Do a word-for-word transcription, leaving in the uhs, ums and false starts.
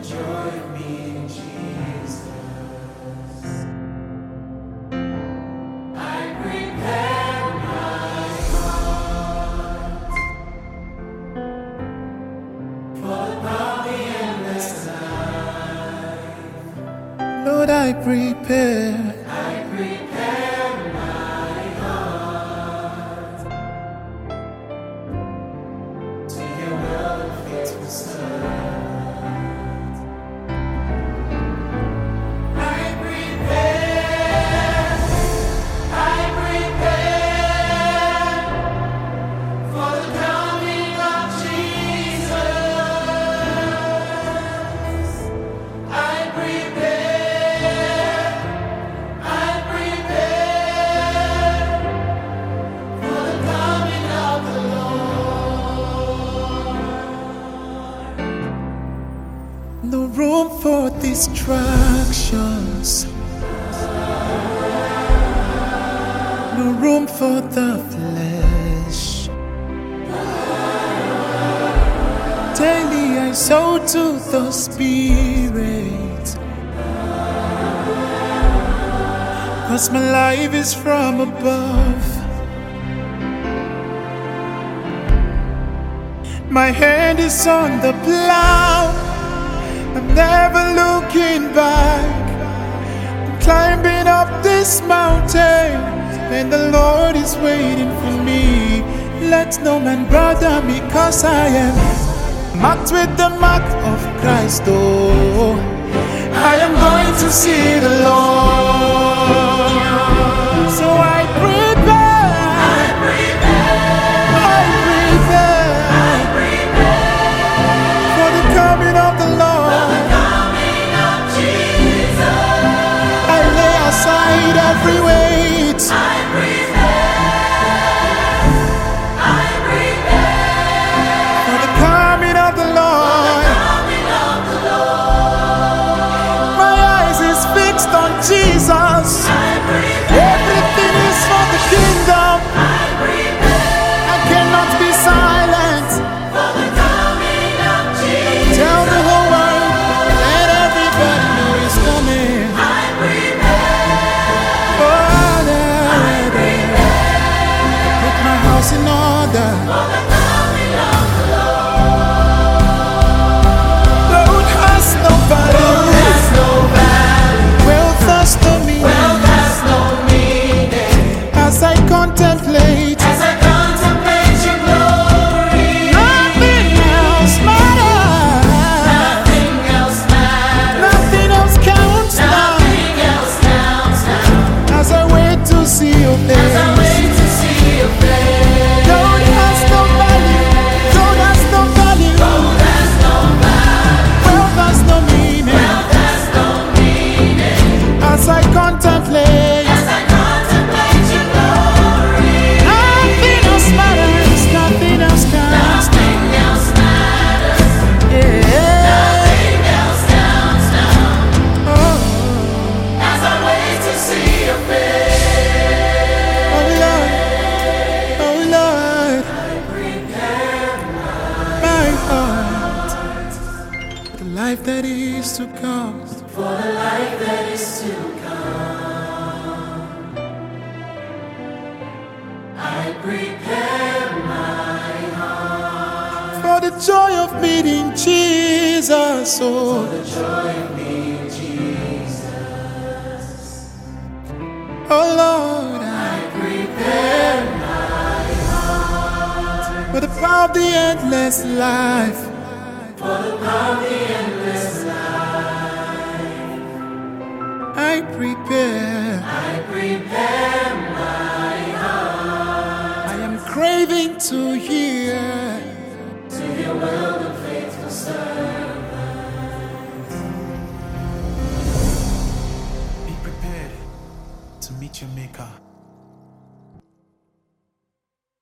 joy of meeting Jesus. I prepare my heart for the probably endless life. Lord, I prepare. I prepare my heart to your will and faithful servant. I prepare, I prepare for the coming of Jesus. I prepare, I prepare for the coming of the Lord. No room for distractions. No room for the flesh. Daily I sow to the Spirit, 'cause my life is from above. My hand is on the plow. I'm never looking back. I'm climbing up this mountain, and the Lord is waiting for me. Let no man bother me, 'cause I am marked with the mark of Christ. Oh, I am going to see the Lord. So I prepare, I prepare, I prepare I prepare for the coming of the Lord. the coming of Jesus. I lay aside every weight. I prepare, I prepare For the coming of the Lord. the coming of the Lord. My eyes is fixed on Jesus. I prepare, Everything is for the kingdom. I prepare I cannot be silent. for the coming of Jesus. Tell the whole world, let everybody know He's coming. I prepare, Oh, there, there. Put my house in order. for the coming of the Road has no value. There's no value, Wealth has no meaning. wealth has no meaning. As I contemplate, As I contemplate your glory, nothing else matters. nothing else matters. Nothing else counts now. Nothing else counts now. As I wait to see your As I face. wait to see your face. Gold has no value. Gold has no value. Gold has no value, Wealth has no meaning. wealth has no meaning. As I contemplate, As I contemplate your glory, nothing else matters. Nothing else counts. nothing else matters. Yeah. Nothing else counts now. Oh, As I wait to see your face. oh Lord. Oh Lord. I prepare My heart. The life that is to come. for the life that is to come. I prepare my heart For the joy of meeting Jesus. Oh, for the joy of meeting Jesus. oh Lord. I I prepare my heart For the power of the endless life. for the power of the endless life. I prepare. I prepare my heart I am craving to hear. to your will and faithful servant. Be prepared to meet your Maker.